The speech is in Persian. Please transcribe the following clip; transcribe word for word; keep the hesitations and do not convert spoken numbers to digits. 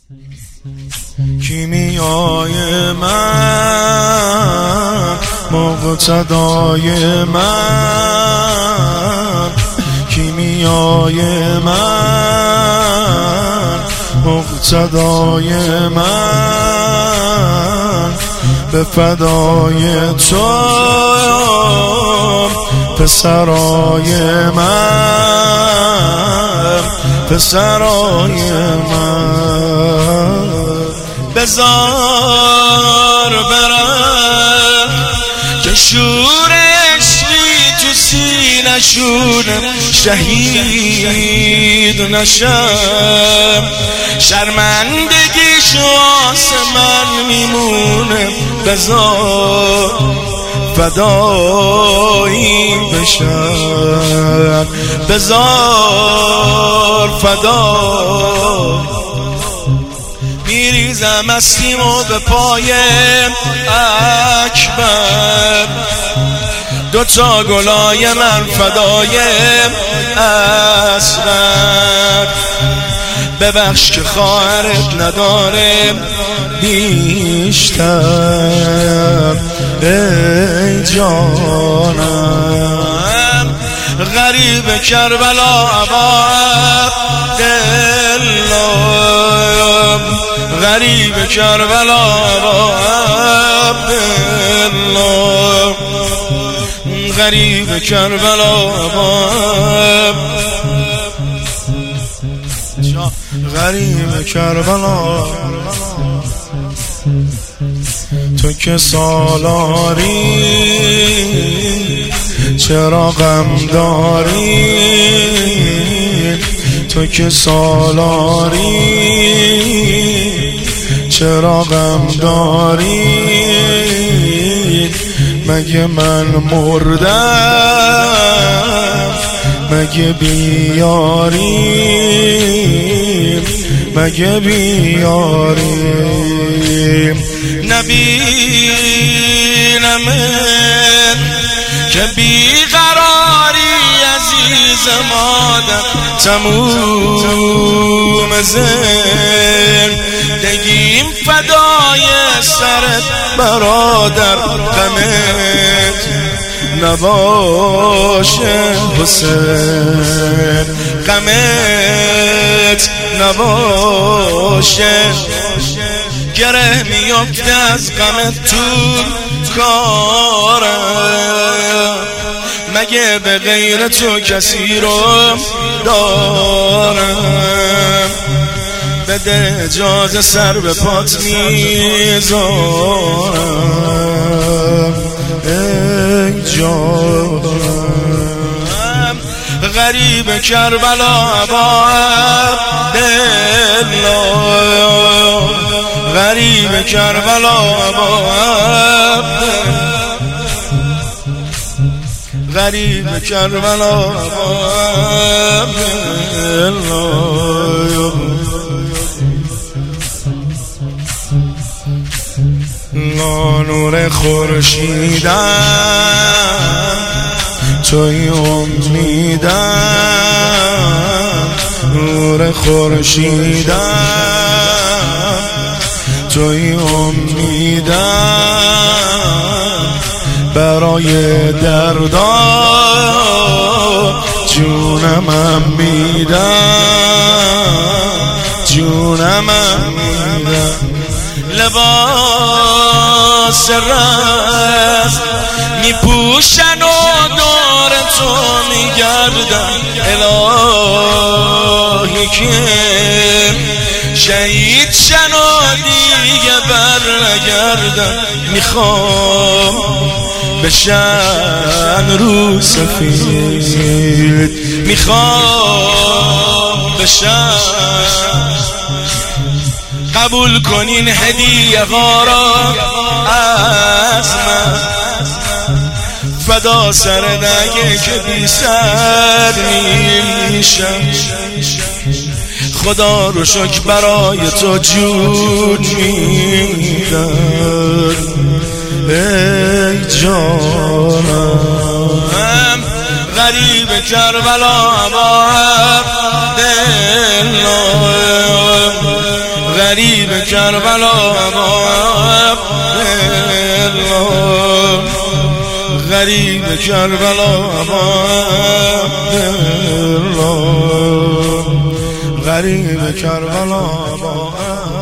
کیمیای من، مقتدای من، کیمیای من، مقتدای من، به فدای تو پسرای من، پسرای من. بذار برم که شور عشقی تو سینه‌شون شهید نشم، شرمندگیش واسه من میمونه. بذار فدایی بشم، بذار فدا. میریزم استیمو به پای اکبر، دوتا گلای من فدای اصغر. ببخش که خواهرت نداره بیشتر، ای جانم. غریب کربلا ابا عبدالله، غریب کربلا ابا عبدالله، غریب کربلا ابا غریب کربلا. تو که سالاری چرا غم داری، تو که سالاری چرا غم داری. مگه من مردم، مگه بیاریم، مگه بیاریم. نبینمت که بیقراری عزیز مادر، تموم زندگیم فدای سرت برادر. غمت نباشه حسین، غمت نباشه. گره میفته از غمت تو کارم، مگه به غیر تو کسی رو دارم. بده اجازه سر به پات میذارم، ای جانم. غریب کربلا ابا عبدالله، غریب کربلا ابا عبدالله، غریب کربلا ابا عبدالله. نور خورشیدم، توی امیدم. نور خورشیدم، توی امیدم. برای دردا جونمم میدم، جونمم میدم. لباس رست میپوشن و دور تو میگردن. الهی که شهید شن و دیگه بر نگردن. میخوام بشن رو سفید، میخوام بشن. قبول کنین هدیه ها را از من، فدا سر نگه که بی سر میشم. خدا رو شکر برای تو جون میدم، ای جانم. غریب کربلا ابا عبدالله، غریب کربلا با عبدالله غریب کربلا با عبدالله غریب کربلا با